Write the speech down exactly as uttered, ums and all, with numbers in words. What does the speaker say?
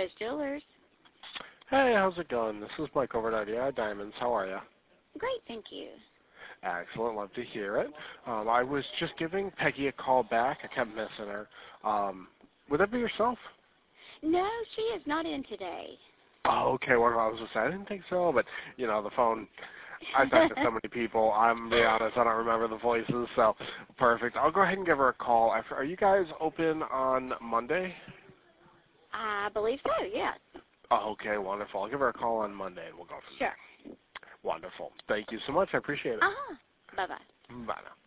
Rose Jewelers. Hey, how's it going? This is Mike over at R D I Diamonds. How are you? Great, thank you. Excellent. Love to hear it. Um, I was just giving Peggy a call back. I kept missing her. Um, would that be yourself? No, she is not in today. Oh, okay. Well, I was just saying, I didn't think so, but, you know, the phone, I talked to so many people. I'm be honest, I don't remember the voices, so perfect. I'll go ahead and give her a call. After. Are you guys open on Monday? I believe so, yes. Oh, okay, wonderful. I'll give her a call on Monday, and we'll go from Sure. there. Wonderful. Thank you so much. I appreciate it. Uh-huh. Bye-bye. Bye now.